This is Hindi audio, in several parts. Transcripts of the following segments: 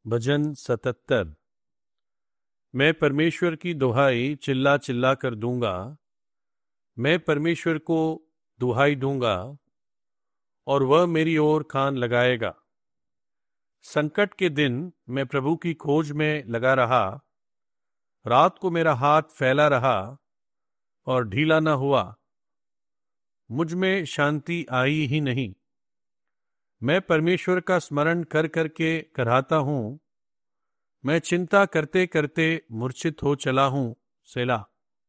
भजन 77। मैं परमेश्वर की दुहाई चिल्ला चिल्ला कर दूंगा। मैं परमेश्वर को दुहाई दूंगा और वह मेरी ओर कान लगाएगा। संकट के दिन मैं प्रभु की खोज में लगा रहा। रात को मेरा हाथ फैला रहा और ढीला न हुआ। मुझ में शांति आई ही नहीं। मैं परमेश्वर का स्मरण कर करके कराहता हूँ। मैं चिंता करते करते मूर्छित हो चला हूँ। सेला।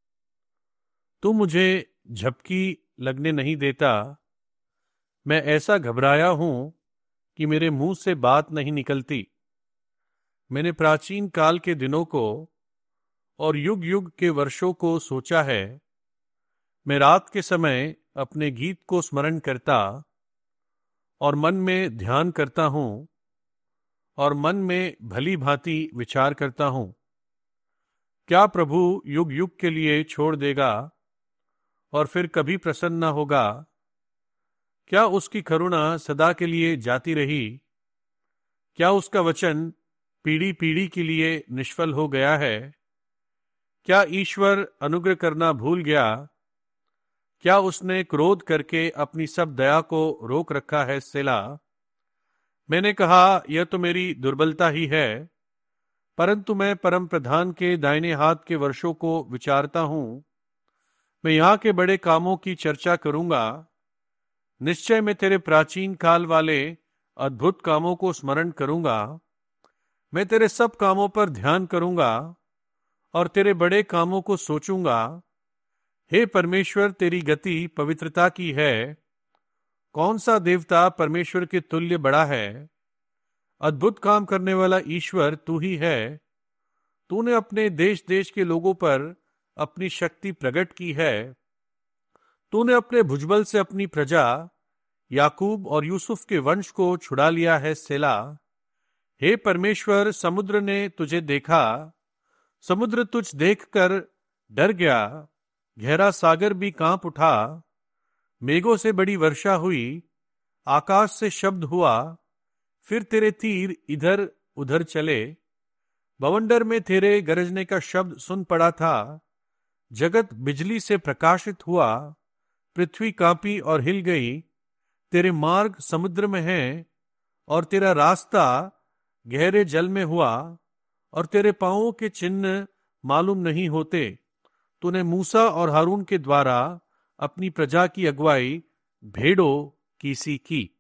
तू मुझे झपकी लगने नहीं देता। मैं ऐसा घबराया हूँ कि मेरे मुंह से बात नहीं निकलती। मैंने प्राचीन काल के दिनों को और युग युग के वर्षों को सोचा है। मैं रात के समय अपने गीत को स्मरण करता और मन में ध्यान करता हूँ और मन में भली भांति विचार करता हूँ। क्या प्रभु युग युग के लिए छोड़ देगा और फिर कभी प्रसन्न न होगा? क्या उसकी करुणा सदा के लिए जाती रही? क्या उसका वचन पीढ़ी पीढ़ी के लिए निष्फल हो गया है? क्या ईश्वर अनुग्रह करना भूल गया? क्या उसने क्रोध करके अपनी सब दया को रोक रखा है? सेला। मैंने कहा, यह तो मेरी दुर्बलता ही है, परंतु मैं परम प्रधान के दाहिने हाथ के वर्षों को विचारता हूँ। मैं यहाँ के बड़े कामों की चर्चा करूंगा। निश्चय मैं तेरे प्राचीन काल वाले अद्भुत कामों को स्मरण करूंगा। मैं तेरे सब कामों पर ध्यान करूंगा और तेरे बड़े कामों को सोचूंगा। हे परमेश्वर, तेरी गति पवित्रता की है। कौन सा देवता परमेश्वर के तुल्य बड़ा है? अद्भुत काम करने वाला ईश्वर तू ही है। तूने अपने देश देश के लोगों पर अपनी शक्ति प्रकट की है। तूने अपने भुजबल से अपनी प्रजा याकूब और यूसुफ के वंश को छुड़ा लिया है। सेला। हे परमेश्वर, समुद्र ने तुझे देखा। समुद्र तुझ देखकर डर गया। गहरा सागर भी कांप उठा। मेघों से बड़ी वर्षा हुई। आकाश से शब्द हुआ। फिर तेरे तीर इधर उधर चले। बवंडर में तेरे गरजने का शब्द सुन पड़ा था। जगत बिजली से प्रकाशित हुआ। पृथ्वी कांपी और हिल गई। तेरे मार्ग समुद्र में हैं और तेरा रास्ता गहरे जल में हुआ और तेरे पांवों के चिन्ह मालूम नहीं होते। तूने मूसा और हारून के द्वारा अपनी प्रजा की अगुवाई भेड़ों की सी की।